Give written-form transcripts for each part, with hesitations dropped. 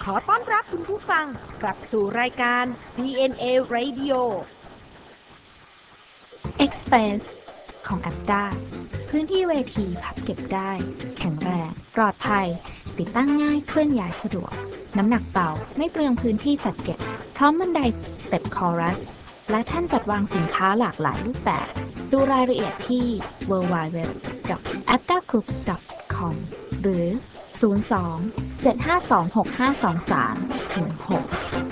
อต้อนรับคุณผู้ฟังกลับสู่รายการ DNA Radio Express ของ Aptar พื้นที่เวทีพับเก็บได้แข็งแรงปลอดภัยติดตั้งง่ายเคลื่อนย้ายสะดวกน้ำหนักเบาไม่เปลืองพื้นที่จัดเก็บพร้อมบันได Step Chorus และแท่นจัดวางสินค้าหลากหลายรูปแบบดูรายละเอียดที่ www.aptargroup.com หรือ 02-752-6523-6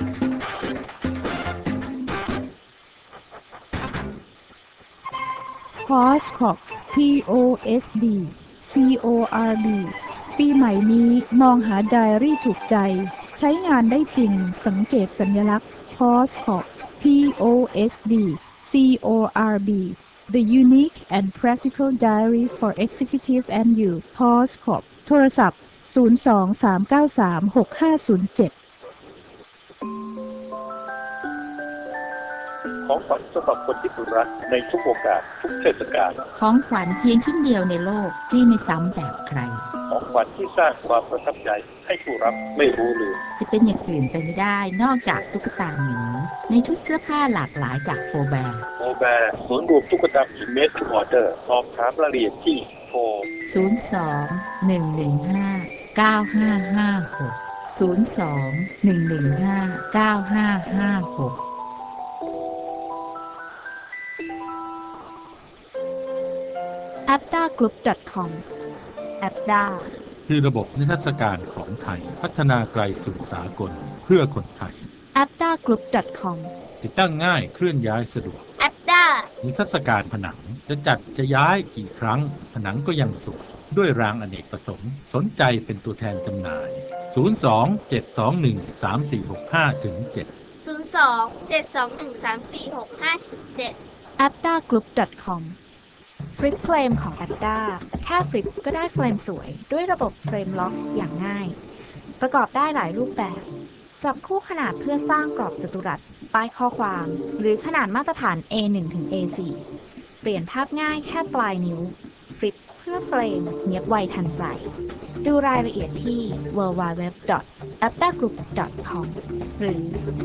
Postcard POSD CORD ปีใหม่นี้มองหาไดอารี่ถูกใจใช้งานได้จริงสังเกตสัญลักษณ์ Postcard POSD CORD The Unique and Practical Diary for Executive and You Postcard โทรศัพท์023936507 ของขวัญสำหรับคนที่คุณรักในทุกโอกาสทุกเทศกาลของขวัญเพียงชิ้นเดียวในโลกที่ไม่ซ้ำแบบใครของขวัญที่สร้างความประทับใจให้ผู้รับไม่รู้ลืมจะเป็นอย่างอื่นไปไม่ได้นอกจากตุ๊กตาหมีในชุดเสื้อผ้าหลากหลายจากโฟแบร์ศูนย์รวมตุ๊กตาหมีเมดทูออเดอร์สอบถามรายละเอียดที่โทร 02-115-9556 aptargroup.com Aptar คือระบบนิทรรศการของไทยพัฒนาไกลสู่สากลเพื่อคนไทย aptargroup.com ติดตั้งง่ายเคลื่อนย้ายสะดวก Aptar นิทรรศการผนังจะจัดจะย้ายกี่ครั้งผนังก็ยังสวยด้วยรางอเนกประสงค์สนใจเป็นตัวแทนจำหน่าย 02-721-3465-7 aptargroup.com ฟลิปเฟรมของ Aptar แค่ฟลิปก็ได้เฟรมสวยด้วยระบบเฟรมล็อกอย่างง่ายประกอบได้หลายรูปแบบจับคู่ขนาดเพื่อสร้างกรอบจัตุรัสป้ายข้อความหรือขนาดมาตรฐาน A1 ถึง A4 เปลี่ยนภาพง่ายแค่ปลายนิ้วฟลิปเพื่อเฟรมเนียบไวทันใจดูรายละเอียดที่ www.aptargroup.com หรือ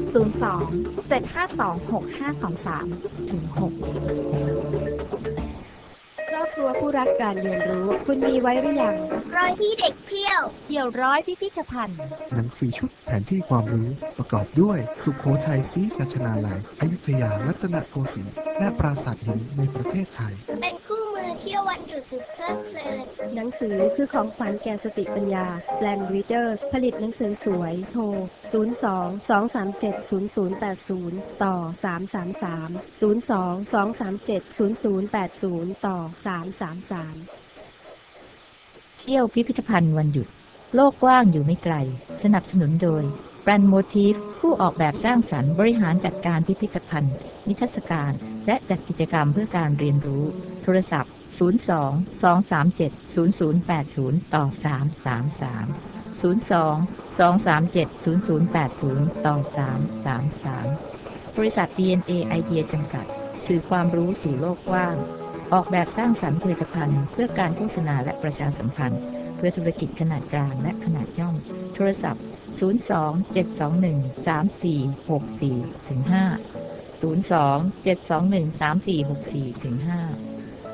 02-752-6523-6 ครอบครัวผู้รักการเรียนรู้คุณมีไว้หรือยังร้อยที่เด็กเที่ยวเที่ยวร้อยพิพิธภัณฑ์หนังสือชุดแผนที่ความรู้ประกอบด้วยสุโขทัยศรีสัชนาลัยอยุธยารัตนโกสินทร์และปราสาทหินในประเทศไทยเป็นคู่มือเที่ยววันหยุดสุดเพลิดเพลินหนังสือคือของขวัญแก่สติปัญญา Blank Readers ผลิตหนังสือสวยโทร02-237-0080 ต่อ333 02-237-0080 ต่อ333 เที่ยวพิพิธภัณฑ์วันหยุดโลกกว้างอยู่ไม่ไกลสนับสนุนโดยแบรนด์โมทีฟผู้ออกแบบสร้างสรรค์บริหารจัดการพิพิธภัณฑ์นิทรรศการและจัดกิจกรรมเพื่อการเรียนรู้โทรศัพท์02-237-0080 ต่อ333 02-237-0080 ต่อ333บริษัท DNA ไอเดียจำกัดสื่อความรู้สู่โลกกว้างออกแบบสร้างสรรค์ผลิตภัณฑ์เพื่อการโฆษณาและประชาสัมพันธ์เพื่อธุรกิจขนาดกลางและขนาดย่อมโทรศัพท์02-721-3464-5 02-721-3464-5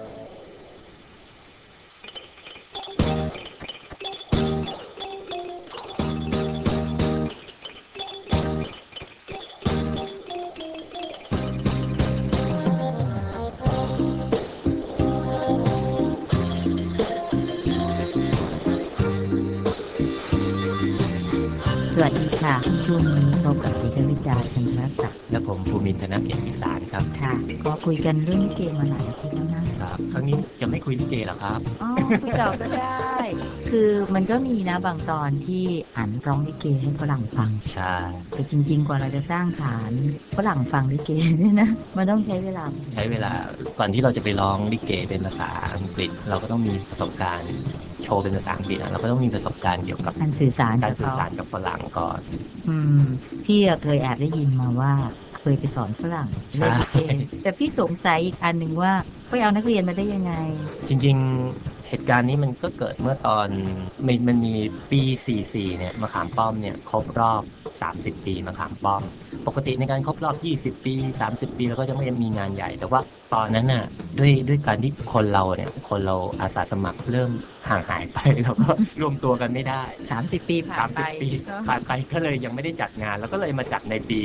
สวัสดีค่ะช่วงนี้พบกับดิฉันวิจารณ์จันทรศักดิ์และผมภูมินทนาเกียรติวิสารครับค่ะก็คุยกันเรื่องลิเกมาหลายอาทิตย์แล้วนะครับครั้งนี้จะไม่คุยลิเกหรอครับอ๋อคุยต่อก็ได้คือมันก็มีนะบางตอนที่อันร้องลิเกให้ฝรั่งฟังใช่แต่จริงๆกว่าเราจะสร้างฐานฝรั่งฟังลิเกเนี่ยนะมันต้องใช้เวลาก่อนที่เราจะไปร้องลิเกเป็นภาษาอังกฤษเราก็ต้องมีประสบการณ์โชว์เป็นภาษาอังกฤษเราก็ต้องมีประสบการณ์เกี่ยวกับการสื่อสารกับฝรั่งก่อนพี่เคยแอบได้ยินมาว่าเคยไปสอนฝรั่งเล่นลิเกแต่พี่สงสัยอีกอันหนึ่งว่าไปเอานักเรียนมาได้ยังไงจริงๆเหตุการณ์นี้มันก็เกิดเมื่อตอนมันมีปี44เนี่ยมะขามป้อมเนี่ยครบรอบ30ปีมะขามป้อมปกติในการครบรอบ20ปี30ปีแล้วก็จะไม่มีงานใหญ่แต่ว่าตอนนั้นน่ะด้วยการที่คนเราอาสาสมัครเริ่มห่างหายไปแล้วก็รวมตัวกันไม่ได้ 30 ปีผ่านไป 30 ปีผ่านไปก็เลยยังไม่ได้จัดงานแล้วก็เลยมาจัดในปี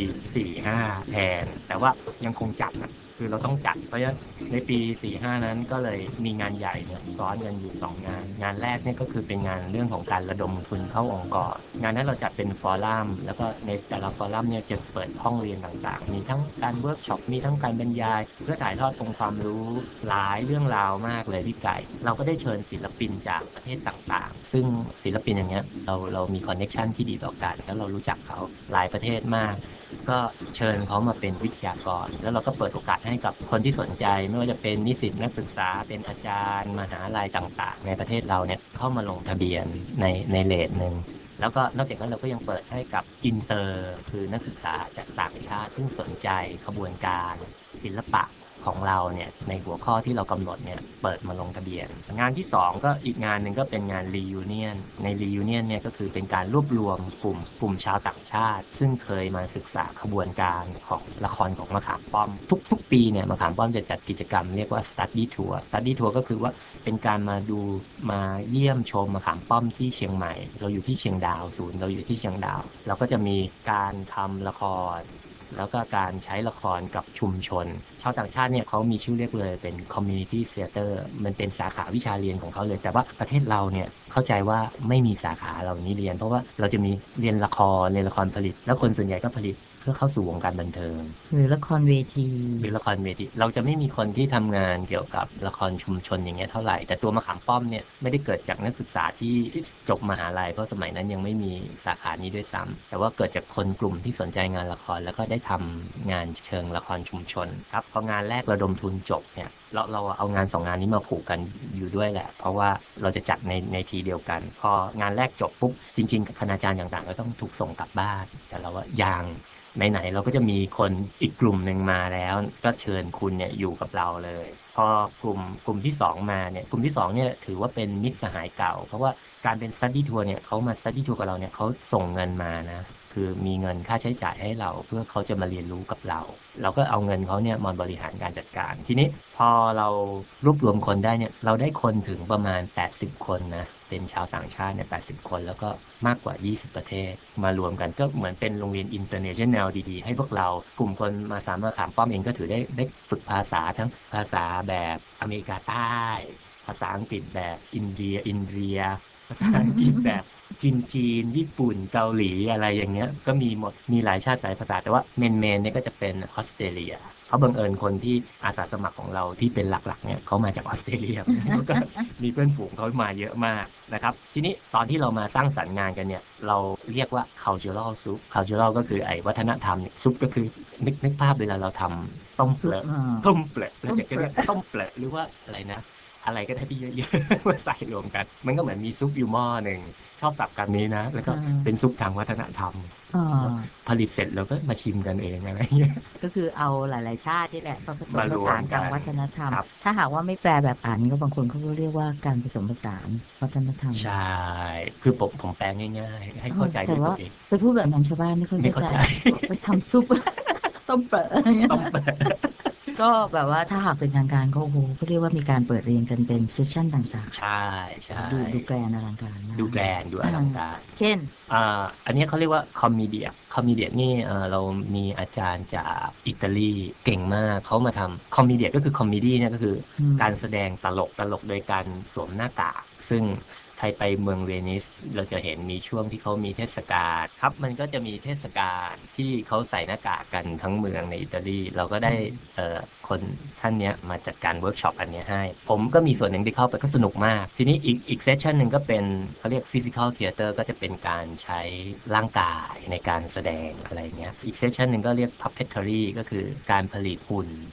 45แทนแต่ว่ายังคงจัดนะคือเราต้องจัดเพราะฉะนั้นในปี45นั้นก็เลยมีงานใหญ่เนี่ยซ้อนกันอยู่2งานแรกเนี่ยก็คือเป็นงานเรื่องของการระดมทุนเข้าองค์กรงานนั้นเราจัดเป็นฟอรัมแล้วก็ในแต่ละฟอรัมเนี่ยจะเปิดห้องเรียนต่างๆมีทั้งการเวิร์กช็อปมีทั้งการบรรยายเพื่อถ่ายทอดองค์ความรู้หลายเรื่องราวมากเลยพี่ไก่เราก็ได้เชิญศิลปินจากประเทศต่างๆซึ่งศิลปินอย่างเงี้ยเรามีคอนเนคชันที่ดีต่อกันแล้วเรารู้จักเขาหลายประเทศมากก็เชิญเขามาเป็นวิทยากรแล้วเราก็เปิดโอกาสให้กับคนที่สนใจไม่ว่าจะเป็นนิสิตนักศึกษาเป็นอาจารย์มหาลัยต่างๆในประเทศเราเนี่ยเข้ามาลงทะเบียนในเรทหนึ่งแล้วก็นอกจากนั้นเราก็ยังเปิดให้กับอินเตอร์คือนักศึกษาจากต่างชาติซึ่งสนใจขบวนการศิลปะของเราเนี่ยในหัวข้อที่เรากำหนดเนี่ยเปิดมาลงทะเบียนงานที่2ก็อีกงานหนึ่งก็เป็นงาน reunion ใน reunion เนี่ยก็คือเป็นการรวบรวมกลุ่มชาวต่างชาติซึ่งเคยมาศึกษาขบวนการของละครของมะขามป้อมทุกปีเนี่ยมะขามป้อมจะจัดกิจกรรมเรียกว่า study tour ก็คือว่าเป็นการมาดูมาเยี่ยมชมมะขามป้อมที่เชียงใหม่เราอยู่ที่เชียงดาวศูนย์เราอยู่ที่เชียงดาวเราก็จะมีการทำละครแล้วก็การใช้ละครกับชุมชนชาวต่างชาติเนี่ยเขามีชื่อเรียกเลยเป็น community theater มันเป็นสาขาวิชาเรียนของเขาเลยแต่ว่าประเทศเราเนี่ยเข้าใจว่าไม่มีสาขาเหล่านี้เรียนเพราะว่าเราจะมีเรียนละครผลิตแล้วคนส่วนใหญ่ก็ผลิตเพื่อเข้าสู่วงการบันเทิงหรือละครเวทีเราจะไม่มีคนที่ทำงานเกี่ยวกับละครชุมชนอย่างเงี้ยเท่าไหร่แต่ตัวมะขามป้อมเนี่ยไม่ได้เกิดจากนักศึกษาที่จบมหาลัยเพราะสมัยนั้นยังไม่มีสาขานี้ด้วยซ้ำแต่ว่าเกิดจากคนกลุ่มที่สนใจงานละครแล้วก็ได้ทำงานเชิงละครชุมชนครับพองานแรกระดมทุนจบเนี่ยเราเอางาน2งานนี้มาผูกกันอยู่ด้วยแหละเพราะว่าเราจะจัดในทีเดียวกันพองานแรกจบปุ๊บจริงๆคณาจารย์ต่างๆก็ต้องถูกส่งกลับบ้านแต่เราว่ายังไหนๆเราก็จะมีคนอีกกลุ่มหนึ่งมาแล้วก็เชิญคุณเนี่ยอยู่กับเราเลยพอกลุ่มที่2มาเนี่ยกลุ่มที่2เนี่ยถือว่าเป็นมิตรสหายเก่าเพราะว่าการเป็น study tour เนี่ยเขามา study tour กับเราเนี่ยเขาส่งเงินมานะคือมีเงินค่าใช้จ่ายให้เราเพื่อเขาจะมาเรียนรู้กับเราก็เอาเงินเขาเนี่ยมาบริหารการจัดการทีนี้พอเรารวบรวมคนได้เนี่ยเราได้คนถึงประมาณ80คนนะเป็นชาวต่างชาติเนี่ย80คนแล้วก็มากกว่า20ประเทศมารวมกันก็เหมือนเป็นโรงเรียน international ดีๆให้พวกเรากลุ่มคนมาสามมะขามป้อมเองก็ถือได้ฝึกภาษาทั้งภาษาแบบอเมริกาใต้ภาษาอังกฤษแบบอินเดียภาษาอังกฤษแบบจีนญี่ปุ่นเกาหลีอะไรอย่างเงี้ยก็มีหมดมีหลายชาติหลายภาษาแต่ว่าเมนเนี่ยก็จะเป็นออสเตรเลียเขาบังเอิญคนที่อาสาสมัครของเราที่เป็นหลักๆเนี่ยเขามาจากออสเตรเลียแล้วก็มีเพื่อนฝูงเขามาเยอะมากนะครับทีนี้ตอนที่เรามาสร้างสรรค์งานกันเนี่ยเราเรียกว่า cultural soup cultural ก็คือไอ้วัฒนธรรมซุปก็คือนึกภาพเวลาเราทำต้มเปลือกเราจะเรียกต้มเปลือกหรือว่าอะไรนะอะไรก็ได้ที่เยอะๆมาใส่รวมกันมันก็เหมือนมีซุปอยู่หม้อหนึ่งชอบสับกันนี้นะแล้วก็เป็นซุปทางวัฒนธรรมผลิตเสร็จเราก็มาชิมกันเองอะไรเงี้ยก็คือเอาหลายๆชาติที่แหละผสมผสานทางวัฒนธรรมครับถ้าหากว่าไม่แปลแบบอ่านก็บางคนเขาก็เรียกว่าการผสมผสานวัฒนธรรมใช่คือผมแปลง่ายๆให้เข้าใจด้วยตัวเองไปพูดแบบนั้นชาวบ้านไม่ค่อยเข้าใจไปทำซุปต้มเปรอะต้มเปลือกก็แบบว่าถ้าหากเป็นทางการก็โอ้โหก็เรียกว่ามีการเปิดเรียนกันเป็นเซสชั่นต่างใช่ๆดูแกรนอลังการมากดูแกรนดูอลังการเช่นอันนี้เขาเรียกว่าคอมเมเดียนี่เรามีอาจารย์จากอิตาลีเก่งมากเขามาทำคอมเมเดียก็คือคอมเมดี้เนี่ยก็คือการแสดงตลกโดยการสวมหน้ากากซึ่งใครไปเมืองเวนิสเราจะเห็นมีช่วงที่เขามีเทศกาลครับมันก็จะมีเทศกาลที่เขาใส่หน้ากากกันทั้งเมืองในอิตาลีเราก็ได้คนท่านเนี้ยมาจัดการเวิร์กช็อปอันนี้ให้ผมก็มีส่วนหนึ่งที่เข้าไปก็สนุกมากทีนี้อีกเซสชันหนึ่งก็เป็นเขาเรียกฟิสิคอลเทเตอร์ก็จะเป็นการใช้ร่างกายในการแสดงอะไรเงี้ยอีกเซสชันหนึ่งก็เรียก puppetry ก็คือการผลิตหุ่น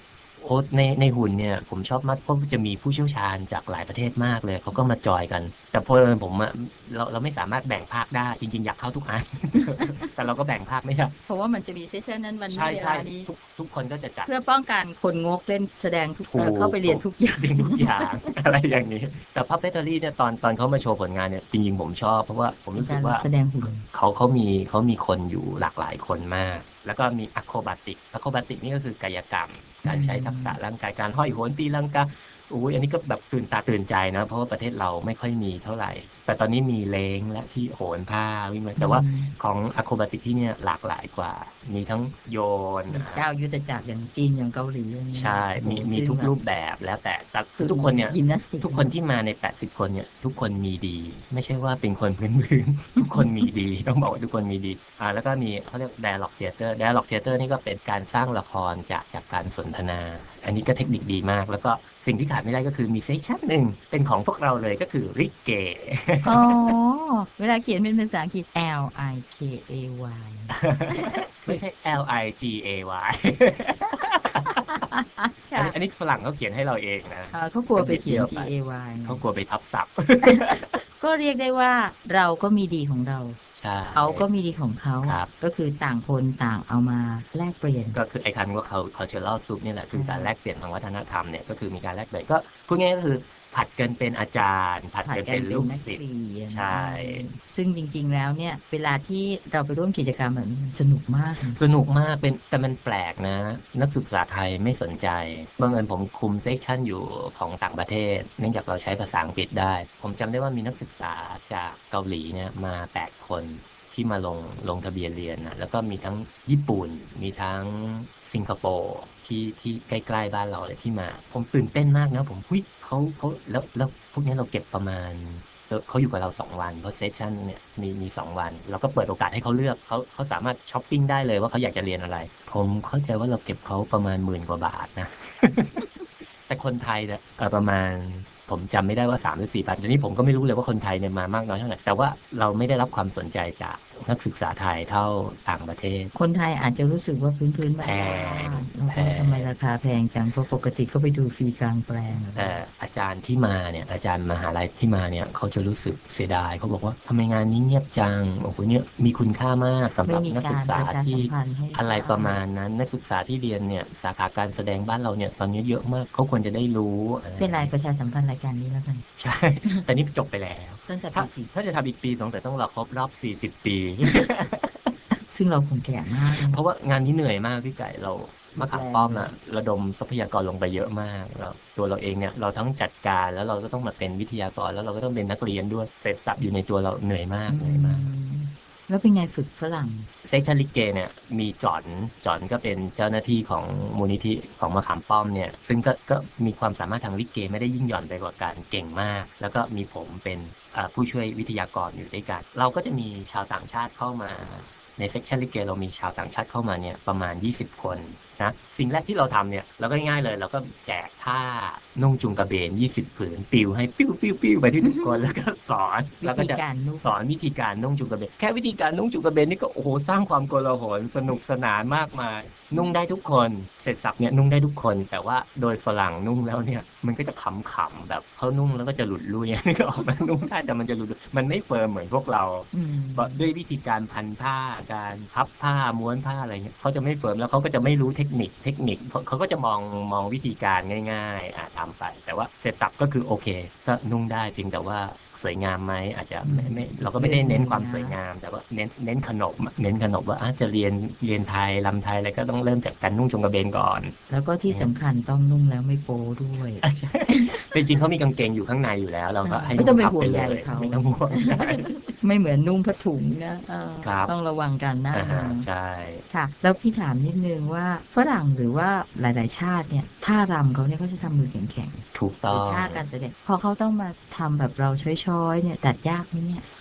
ค้ชในหุ่นเนี่ยผมชอบมากเพราะจะมีผู้เชี่ยวชาญจากหลายประเทศมากเลยเขาก็มาจอยกันแต่พอผมอะเราไม่สามารถแบ่งภาคได้จริงๆอยากเข้าทุกอัน แต่เราก็แบ่งภาคไม่ได้เพราะว่ามันจะมีเซสชันนั้นวันนี้ใช่เวใช่ลานี้ทุกคนก็จะจัดเพื่อป้องกันคนงกเล่นแสดงทุกถูกเข้าไปเรียนทุกอย่างเรียนทุกอย่าง อะไรอย่างนี้แต่ Puppetry เนี่ยตอนเขามาโชว์ผลงานเนี่ยจริงๆผมชอบเพราะว่าผมรู้สึกว่าแสดงหุ่นเขามีคนอยู่หลากหลายคนมาก แล้วก็มีอะโครบาติกนี่ก็คือกายกรรมการใช้ทักษะร่างกายการห้อยโหนตีลังกาอุ้ยอันนี้ก็แบบตื่นตาตื่นใจนะเพราะว่าประเทศเราไม่ค่อยมีเท่าไหร่แต่ตอนนี้มีเล้งและที่โหนผ้าวิ่งมาแต่ว่าของอะโครบาติกที่เนี่ยหลากหลายกว่ามีทั้งโยนเจ้ายุทธจักรอย่างจีนอย่างเกาหลีใช่มีทุกรูปแบบแล้วแต่ทุกคนเนี่ยทุกคนที่มาใน80คนเนี่ยทุกคนมีดีไม่ใช่ว่าเป็นคนพื้นๆ ทุกคนมีดีต้องบอกว่าทุกคนมีดีแล้วก็มีเขาเรียก Dialogue Theater นี่ก็เป็นการสร้างละครจากการสนทนาอันนี้ก็เทคนิคดีมากแล้วก็สิ่งที่ขาดไม่ได้ก็คือมีเซสชั่นหนึ่งเป็นของพวกเราเลยก็คือริกเกอ๋อเวลาเขียนเป็นภาษาอังกฤษ L I K A Y ไม่ใช่ LIGAY อันนี้ฝรั่งเขาเขียนให้เราเองนะเขากลัวไปเขียน T A Y เขากลัวไปทับศัพท์ก็เรียกได้ว่าเราก็มีดีของเราใช่เขาก็มีดีของเขาครับก็คือต่างคนต่างเอามาแลกเปลี่ยนก็คือไอ้คำว่า cultural soup นี่แหละคือการแลกเปลี่ยนทางวัฒนธรรมเนี่ยก็คือมีการแลกเปลี่ยนก็พูดง่ายๆก็คือผัดกันเป็นอาจารย์ผัดกันเป็นลูกศิษย์ใช่ซึ่งจริงๆแล้วเนี่ยเวลาที่เราไปร่วมกิจกรรมแบบนี้มันสนุกมากสนุกมากแต่มันแปลกนะนักศึกษาไทยไม่สนใจบังเอิญผมคุมเซกชันอยู่ของต่างประเทศเนื่องจากเราใช้ภาษาอังกฤษได้ผมจำได้ว่ามีนักศึกษาจากเกาหลีเนี่ยมา8คนที่มาลงทะเบียนเรียนนะแล้วก็มีทั้งญี่ปุ่นมีทั้งสิงคโปร์ที่ใกล้ๆบ้านเราเลยที่มาผมตื่นเต้นมากนะผมเขาแล้วพวกนี้เราเก็บประมาณเขาอยู่กับเรา2 วันเพราะเซสชันเนี่ยมี2 วันเราก็เปิดโอกาสให้เขาเลือกเขาสามารถช้อปปิ้งได้เลยว่าเขาอยากจะเรียนอะไรผมเข้าใจว่าเราเก็บเขาประมาณ10,000 กว่าบาทนะ แต่คนไทยเนี่ยประมาณผมจำไม่ได้ว่า3 หรือ 4,000ทีนี้ผมก็ไม่รู้เลยว่าคนไทยเนี่ยมามากน้อยเท่าไหร่แต่ว่าเราไม่ได้รับความสนใจจากนักศึกษาไทยเท่าต่างประเทศคนไทยอาจจะรู้สึกว่าพื้นๆบ้านๆทำไมราคาแพงจังเพราะปกติก็ไปดูฟรีกลางแปลงแต่อาจารย์ที่มาเนี่ยอาจารย์มหาลัยที่มาเนี่ยเขาจะรู้สึกเสียดายเขาบอกว่าทำไมงานนี้เงียบจังโอ้โหเนี่ยมีคุณค่ามากสำหรับนักศึกษาที่อะไรประมาณนั้นนักศึกษาที่เรียนเนี่ยสาขาการแสดงบ้านเราเนี่ยตอนนี้เยอะมากเขาควรจะได้รู้เป็นรายประชาสัมพันธ์รายการนี้แล้วกันใช่แต่นี่จบไปแล้วตั้งแต่ถ้าจะทำอีกปีสงสัยต้องรอครบรอบ40 ปีซึ่งเราคงแก่มากเพราะว่างานนี้เหนื่อยมากพี่ไก่เรามะขามป้อมอะระดมทรัพยากรลงไปเยอะมากแล้วตัวเราเองเนี่ยเราทั้งจัดการแล้วเราก็ต้องมาเป็นวิทยากรแล้วเราก็ต้องเป็นนักเรียนด้วยเสร็จสับอยู่ในตัวเราเหนื่อยมากแล้วเป็นไงฝึกฝรั่งเซ็กชันลิเกเนี่ยมีจอนก็เป็นเจ้าหน้าที่ของมูลนิธิของมะขามป้อมเนี่ยซึ่งก็มีความสามารถทางลิเกไม่ได้ยิ่งหย่อนไปกว่ากันเก่งมากแล้วก็มีผมเป็นผู้ช่วยวิทยากรอยู่ด้วยกันเราก็จะมีชาวต่างชาติเข้ามาในเซ็กชันลิเกเรามีชาวต่างชาติเข้ามาเนี่ยประมาณ20 คนนะสิ่งแรกที่เราทำเนี่ยเราก็ง่ายเลยเราก็แจกผ้านุ่งจุงกระเบน20 ผืนปิวให้ปิ้วไปที่ทุกคนแล้วก็สอนแล้วก็จะสอนวิธีการนุ่งจุงกระเบนแค่วิธีการนุ่งจุงกระเบนนี่ก็โอ้โหสร้างความโกลาหลสนุกสนานมากมายนุ่งได้ทุกคนเสร็จสับเนี่ยนุ่งได้ทุกคนแต่ว่าโดยฝรั่งนุ่งแล้วเนี่ยมันก็จะขำๆแบบเขานุ่งแล้วก็จะหลุดลุ่ยนี่ก็ออกมานุ่งได้แต่มันจะหลุดมันไม่เฟิร์มเหมือนพวกเราด้วยวิธีการพันผ้าการพับผ้าม้วนผ้าอะไรเงี้ยเขาจะไม่เฟิร์มแล้วเขาก็จะไม่รู้เทคนิคเขาก็จะมองวิธีการง่ายๆทำไปแต่ว่าเสร็จสับก็คือโอเคก็นุ่งได้เพียงแต่ว่าสวยงามไหมอาจจะไม่เราก็ไม่ได้เน้นความสวยงามแต่ว่าเน้นขนบว่าจะเรียนไทยลำไทยอะไรก็ต้องเริ่มจากการนุ่งจงกระเบนก่อนแล้วก็ที่สำคัญต้องนุ่งแล้วไม่โป๊ด้วยจริงๆเขามีกางเกงอยู่ข้างในอยู่แล้วเราก็ให้ไม่ต้องไปห่วงใยเขาไม่ต้องห่วงไม่เหมือนนุ่งผ้าถุงนะต้องระวังกันนะใช่ค่ะแล้วพี่ถามนิดนึงว่าฝรั่งหรือว่าหลายๆชาติเนี่ยท่ารำเขาเนี่ยเขาจะทำมือแข็งถูกต้องท่าการแสดงพอเขาต้องมาทำแบบเราช้อยๆเนี่ยดัดยากไหมเนี่ย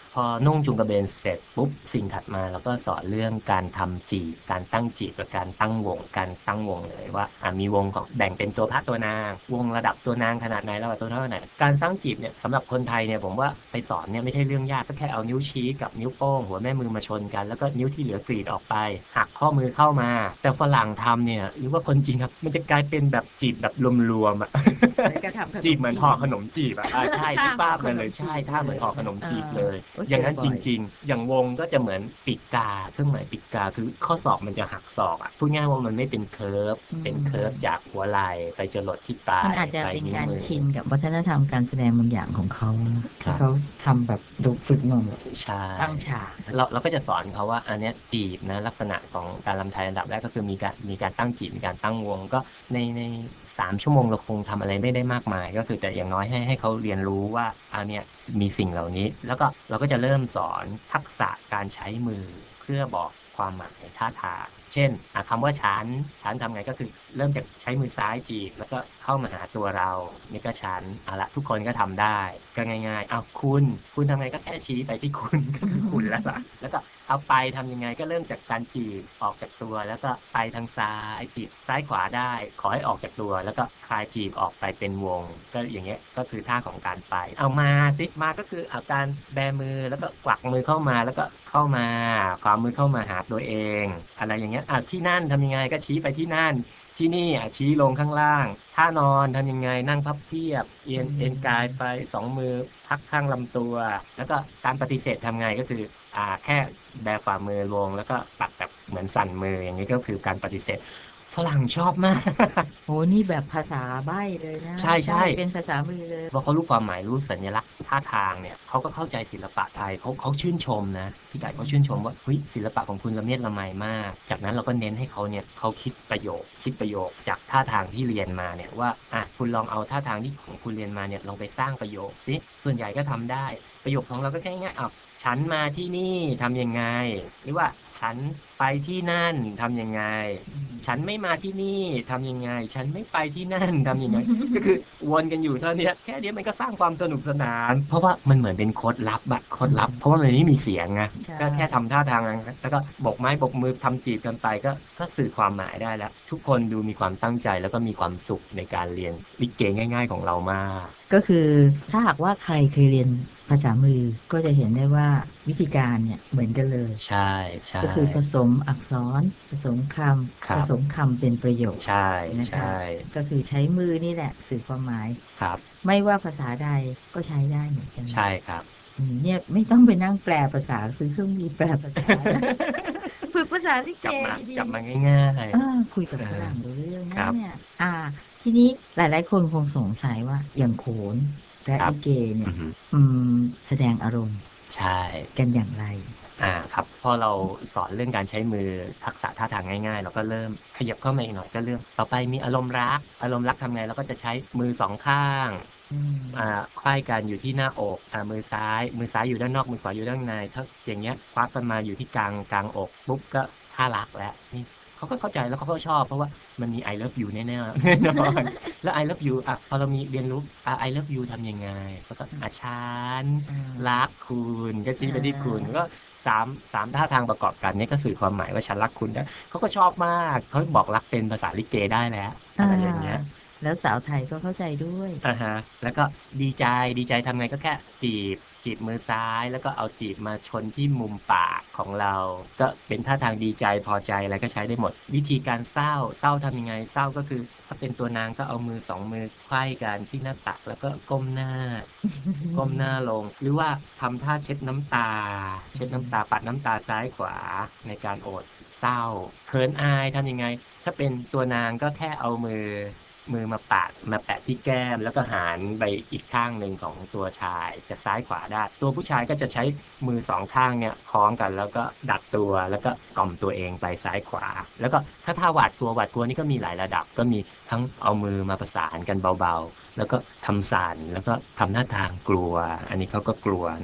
พอนุ่งจุงกระเบนเสร็จปุ๊บสิ่งถัดมาเราก็สอนเรื่องการทำจีบการตั้งจีบกับการตั้งวงเลยว่ามีวงของแบ่งเป็นตัวพระตัวนางวงระดับตัวนางขนาดไหนระดับตัวเท่าไหนการสร้างจีบเนี่ยสำหรับคนไทยเนี่ยผมว่าไปสอนเนี่ยไม่ใช่เรื่องยากก็แค่เอานิ้วชี้กับนิ้วโป้งหัวแม่มือมาชนกันแล้วก็นิ้วที่เหลือกรีดออกไปหักข้อมือเข้ามาแต่ฝรั่งทำเนี่ยหรือว่าคนจีนครับมันจะกลายเป็นแบบจีบแบบรวมๆจีบเหมือนห่อขนมจีบใช่ที่ป้าไปเลยใช่ถ้าเหมือนห่อขนมจีบเลยอย่างนั้นจริงๆอย่างวงก็จะเหมือนปีกกาเครื่องหมายปีกกาคือข้อศอกมันจะหักศอกพูดง่ายว่ามันไม่เป็นเคิร์ฟเป็นเคิร์ฟจากหัวไหล่ไปจรดที่ปลายมันอาจจะเป็นการชินกับวัฒนธรรมการแสดงบางอย่างของเขาที่เขาทำแบบดูฝึกมาแบบตั้งฉากเราก็จะสอนเขาว่าอันนี้จีบนะลักษณะของการรำไทยอันดับแรกก็คือมีการตั้งจีบมีการตั้งวงก็ใน3 ชั่วโมงเราคงทำอะไรไม่ได้มากมายก็คือแต่อย่างน้อยให้เขาเรียนรู้ว่าอันเนี้ยมีสิ่งเหล่านี้แล้วก็เราก็จะเริ่มสอนทักษะการใช้มือเพื่อบอกความหมายท่าทางเช่นคำว่าฉันทำไงก็คือเริ่มจากใช้มือซ้ายจีบแล้วก็เข้ามาหาตัวเรานี่ก็ฉันละทุกคนก็ทำได้ก็ง่ายๆเอาคุณทำไงก็แค่ชี้ไปที่คุณก็คือคุณแล้วล่ะแล้วก็เอาไปทำยังไงก็เริ่มจากการจีบออกจากตัวแล้วก็ไปทางซ้ายจีบซ้ายขวาได้ขอให้ออกจากตัวแล้วก็คลายจีบออกไปเป็นวงก็อย่างเงี้ยก็คือท่าของการไปเอามาซิมาก็คือเอาการแบมือแล้วก็กวักมือเข้ามาแล้วก็เข้ามาความมือเข้ามาหาตัวเองอะไรอย่างเงี้ยที่นั่นทำยังไงก็ชี้ไปที่นั่นที่นี่ชี้ลงข้างล่างท่านอนทำยังไงนั่งพับเพียบเอ็นกายไป2 มือพักข้างลำตัวแล้วก็การปฏิเสธทำไงก็คือแค่แบฝ่ามือลงแล้วก็ปัดแบบเหมือนสั่นมืออย่างนี้ก็คือการปฏิเสธฝรั่งชอบมากโอ้นี่แบบภาษาใบ้เลยนะใช่เป็นภาษามือเลยเพราะเขารู้ความหมายรู้สัญลักษณ์ท่าทางเนี่ยเขาก็เข้าใจศิลปะไทยเขาชื่นชมนะพี่ไก่เขาชื่นชมว่าเฮ้ยศิลปะของคุณละเมียดละไมมากจากนั้นเราก็เน้นให้เขาเนี่ยเขาคิดประโยคจากท่าทางที่เรียนมาเนี่ยว่าคุณลองเอาท่าทางที่ของคุณเรียนมาเนี่ยลองไปสร้างประโยคสิส่วนใหญ่ก็ทำได้ประโยคของเราก็แค่ง่ายๆฉันมาที่นี่ทำยังไงหรือว่าฉันไปที่นั่นทำยังไงฉันไม่มาที่นี่ทำยังไงฉันไม่ไปที่นั่นทำยังไง ก็คือวนกันอยู่เท่านี้แค่นี้มันก็สร้างความสนุกสนานเพราะว่ามันเหมือนเป็นโค้ดลับโค้ดลับเพราะว่ามันไม่มีเสียงไงก็แค่ทำท่าทางแล้วก็บกไม้บกมือทำจีบกันไปก็สื่อความหมายได้แล้วทุกคนดูมีความตั้งใจแล้วก็มีความสุขในการเรียนลิเกง่ายๆของเรามากก็คือถ้าหากว่าใครเคยเรียนภาษามือก็จะเห็นได้ว่าวิธีการเนี่ยเหมือนกันเลยใช่ก็คือผสมอักษรผสมคำผสมคำเป็นประโยคใช่นะคะก็คือใช้มือนี่แหละสื่อความหมายครับไม่ว่าภาษาใดก็ใช้ได้เหมือนกันใช่ครับเนี่ยไม่ต้องไปนั่งแปลภาษาซื้อเครื่องมือแปลภาษาฝึกภาษาลิเกกลับมาง่ายๆคุยกับฝรั่งรู้เรื่องนั้นเนี่ยทีนี้หลายๆคนคงสงสัยว่าอย่างโขนและลิเกเนี่ยแสดงอารมณ์ใช่กันอย่างไรครับพอเราสอนเรื่องการใช้มือทักษะท่าทางง่ายๆเราก็เริ่มขยับเข้ามาอีกหน่อยก็เรื่องต่อไปมีอารมณ์รักทำไงเราก็จะใช้มือ2 ข้างไขว้กันอยู่ที่หน้าอกมือซ้ายอยู่ด้านนอกมือขวาอยู่ด้านในถ้าอย่างเงี้ยคว้ากันมาอยู่ที่กลางอกปุ๊บก็ท่ารักแล้วนี่เขาก็เข้าใจแล้วเขาก็ชอบเพราะว่ามันมี I love you แน่ๆแน่นอนแล้ว I love you พอเรามีเรียนรู้ I love you ทำยังไงแล้วก็ฉันรักคุณก็ชี้ไปที่คุณก็สามท่าทางประกอบกันนี่ก็สื่อความหมายว่าฉันรักคุณได้เขาก็ชอบมากเขาบอกรักเป็นภาษาลิเกได้แล้วอะไรอย่างเงี้ยแล้วสาวไทยก็เข้าใจด้วยแล้วก็ดีใจทำไงก็แค่จีบมือซ้ายแล้วก็เอาจีบมาชนที่มุมปากของเราก็เป็นท่าทางดีใจพอใจอะไรก็ใช้ได้หมดวิธีการเศร้าทำยังไงเศร้าก็คือถ้าเป็นตัวนางก็เอามือ2 มือไขว้กันที่หน้าตักแล้วก็ก้มหน้า ก้มหน้าลงหรือว่าทำท่าเช็ดน้ำตาปัดน้ำตาซ้ายขวาในการโอดเศร้าเขินอายทำยังไงถ้าเป็นตัวนางก็แค่เอามือมาแปะที่แก้มแล้วก็หันไปอีกข้างหนึ่งของตัวชายจะซ้ายขวาได้ตัวผู้ชายก็จะใช้มือ2 ข้างเนี่ยคล้องกันแล้วก็ดัดตัวแล้วก็กล่อมตัวเองไปซ้ายขวาแล้วก็ถ้าหวาดกลัวนี่ก็มีหลายระดับก็มีทั้งเอามือมาประสานกันเบาๆแล้วก็ทำสั่นแล้วก็ทำท่าทางกลัวอันนี้เขาก็กลัวนะครับ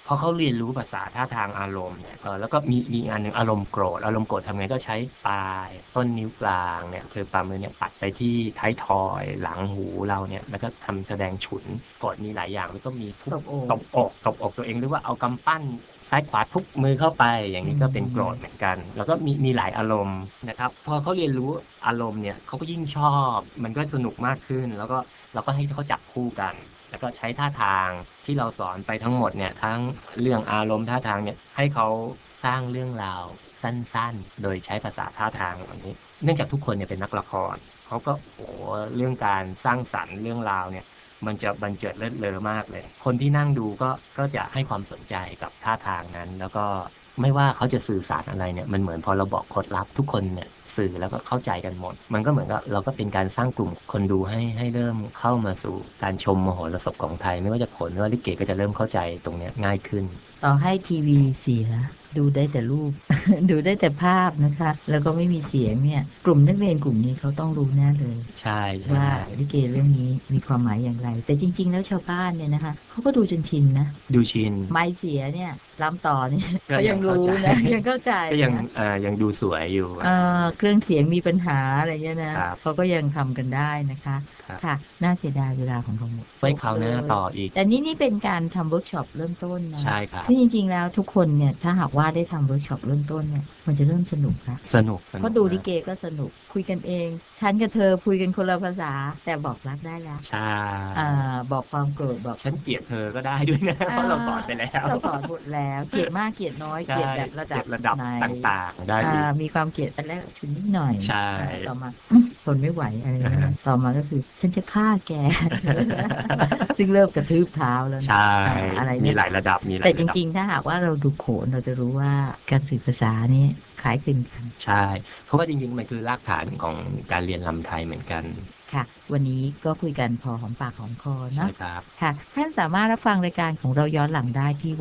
พอเขาเรียนรู้ภาษาท่าทางอารมณ์เนี่ยแล้วก็มีอันหนึ่งอารมณ์โกรธทำไงก็ใช้ปลายต้นนิ้วกลางเนี่ยคือฝ่ามือเนี่ยปัดไปที่ท้ายทอยหลังหูเราเนี่ยแล้วก็ทำแสดงฉุนโกรธมีหลายอย่างแล้วก็มีทุตบอกตัวเองหรือว่าเอากำปั้นซ้ายขวาทุบมือเข้าไปอย่างนี้ก็เป็นโกรธเหมือนกันแล้วก็มีหลายอารมณ์นะครับพอเขาเรียนรู้อารมณ์เนี่ยเขาก็ยิ่งชอบมันก็สนุกมากขึ้นแล้วก็เราก็ให้เขาจับคู่กันแล้วก็ใช้ท่าทางที่เราสอนไปทั้งหมดเนี่ยทั้งเรื่องอารมณ์ท่าทางเนี่ยให้เขาสร้างเรื่องราวสั้นๆโดยใช้ภาษาท่าทางแบบนี้เนื่องจากทุกคนเนี่ยเป็นนักละครเขาก็เรื่องการสร้างสรรค์เรื่องราวเนี่ยมันจะบันเจิดเลิศเลอมากเลยคนที่นั่งดูก็จะให้ความสนใจกับท่าทางนั้นแล้วก็ไม่ว่าเขาจะสื่อสารอะไรเนี่ยมันเหมือนพอเราบอกเคล็ดลับทุกคนเนี่ยสื่อแล้วก็เข้าใจกันหมดมันก็เหมือนกับเราก็เป็นการสร้างกลุ่มคนดูให้เริ่มเข้ามาสู่การชมมโหรสพของไทยไม่ว่าจะโขนหรือว่าลิเกก็จะเริ่มเข้าใจตรงเนี้ยง่ายขึ้นต่อให้ทีวีเสียดูได้แต่รูป ดูได้แต่ภาพนะคะแล้วก็ไม่มีเสียงเนี่ยกลุ่มนักเรียนกลุ่มนี้เขาต้องรู้แน่เลยใช่ว่าลิเกเรื่องนี้มีความหมายอย่างไรแต่จริงๆแล้วชาวบ้านเนี่ยนะคะเขาก็ดูจนชินนะดูชินไม้เสียเนี่ยล้ำต่อเนี่ยก็ยังรู้นะยังเข้าใจก็ยังดูสวยอยู่เครื่องเสียงมีปัญหาอะไรเงี้ยนะเขาก็ยังทำกันได้นะคะค่ะน่าเสียดายเวลาของเราหมดไว้คราวหน้าต่ออีกแต่นี่เป็นการทำเวิร์กช็อปเริ่มต้นนะใช่ครับซึ่งจริงๆแล้วทุกคนเนี่ยถ้าหากว่าได้ทำเวิร์กช็อปเริ่มต้นเนี่ยมันจะเริ่มสนุกละสนุกเพราะดูลิเกก็สนุกคุยกันเองฉันกับเธอคุยกันคนละภาษาแต่บอกรักได้แล้วใช่บอกความโกรธบอกฉันเกลียดเธอก็ได้ด้วยนะเพราะเราสอนไปแล้วเราสอนหมดแล้วเกลียดมากเกลียดน้อยเกลียดแบบระดับไหนต่างๆได้มีความเกลียดอันแรกชุนนิดหน่อยใช่ต่อมาทนไม่ไหวอะไรต่อมาก็คือฉันจะฆ่าแกซึ่งเริ่มกระทืบเท้าแล้วใช่อะไรมีหลายระดับแต่จริงๆถ้าหากว่าเราดูโขนเราจะรู้ว่าการสื่อภาษานี้คล้ายคลึงกันใช่เพราะว่าจริงๆมันคือรากฐานของการเรียนรำไทยเหมือนกันค่ะวันนี้ก็คุยกันพอหอมปากหอมคอเนาะใช่ครับค่ะท่านสามารถรับฟังรายการของเราย้อนหลังได้ที่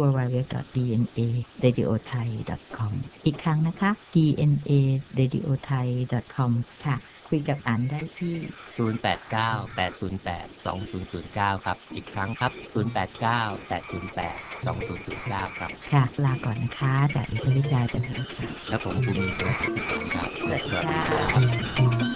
www.dnaradiothai.com อีกครั้งนะคะ dnaradiothai.com ค่ะคุยกับอันได้ที่ 0898082009ครับอีกครั้งครับ0898082009ครับค่ะลาก่อนนะคะจากอิสริยาจันทร์ค่ะและผมภูมิโกศิษฐ์ครับสวัสดีค่ะ